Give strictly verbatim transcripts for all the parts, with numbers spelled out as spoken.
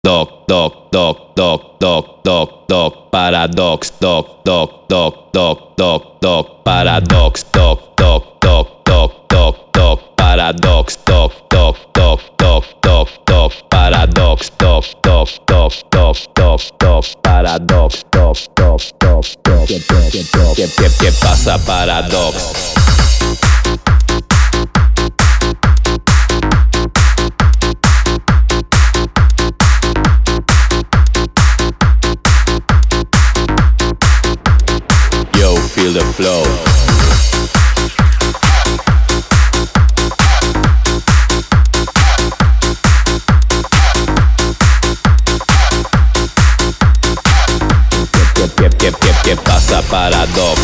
doc, doc, doc, doc, doc, doc, doc, paradox, doc, doc, doc, doc, doc, doc, paradox, doc, doc, doc, doc, doc, doc, paradox, doc, doc, doc, doc, doc, doc, paradox, doc, doc, doc, doc, doc, doc, paradox, doc, doc, doc, doc, ¿qué, qué, qué pasa, paradox? Feel the flow. ¿Qué, qué, qué, qué, qué pasa, paradox?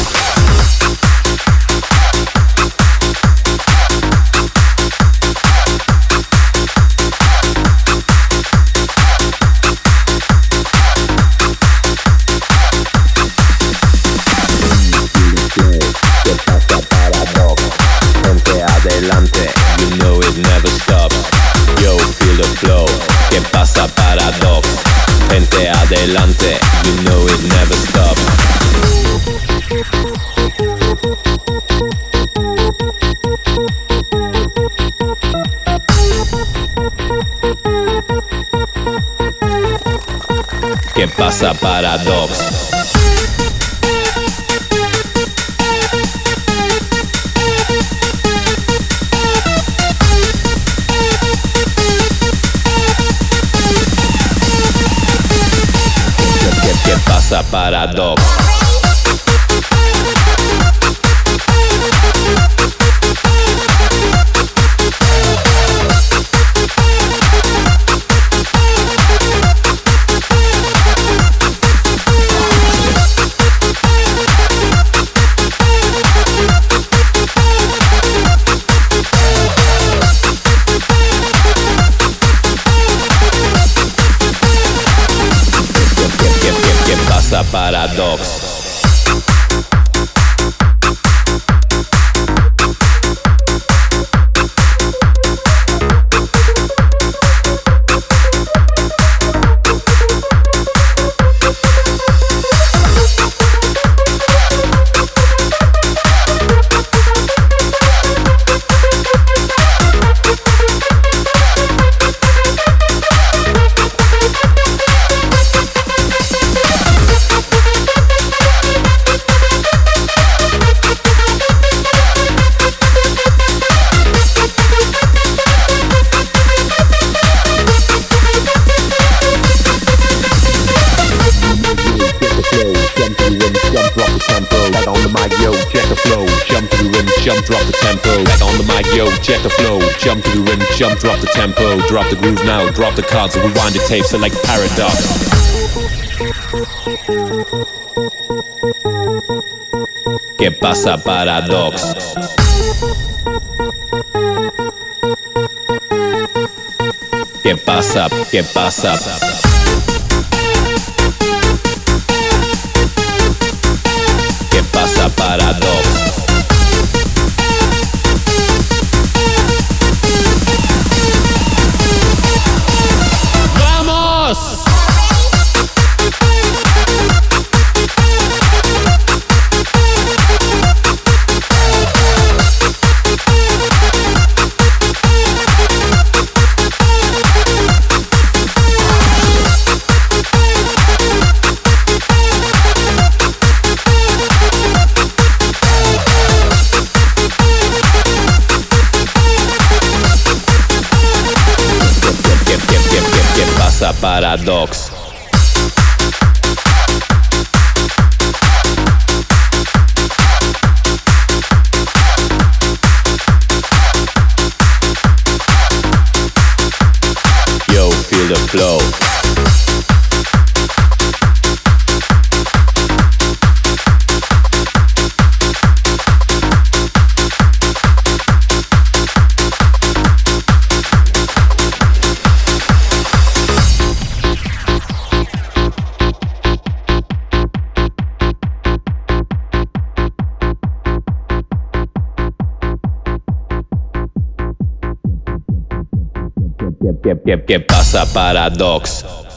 You know it never stops. Yo, feel the flow. ¿Qué pasa, paradox? Gente adelante. You know it never stops. ¿Qué pasa, paradox? ¿Qué pasa, paradox? Paradox. Jump, drop the tempo, back on the mic, yo, check the flow. Jump to the rim, jump, drop the tempo. Drop the groove now, drop the cards, rewind the tape, so like paradox. ¿Qué pasa, paradox? ¿Qué pasa? ¿Qué pasa? ¿Qué pasa, paradox? Paradox. Yo, feel the flow. ¿Qué, qué, qué pasa, paradox?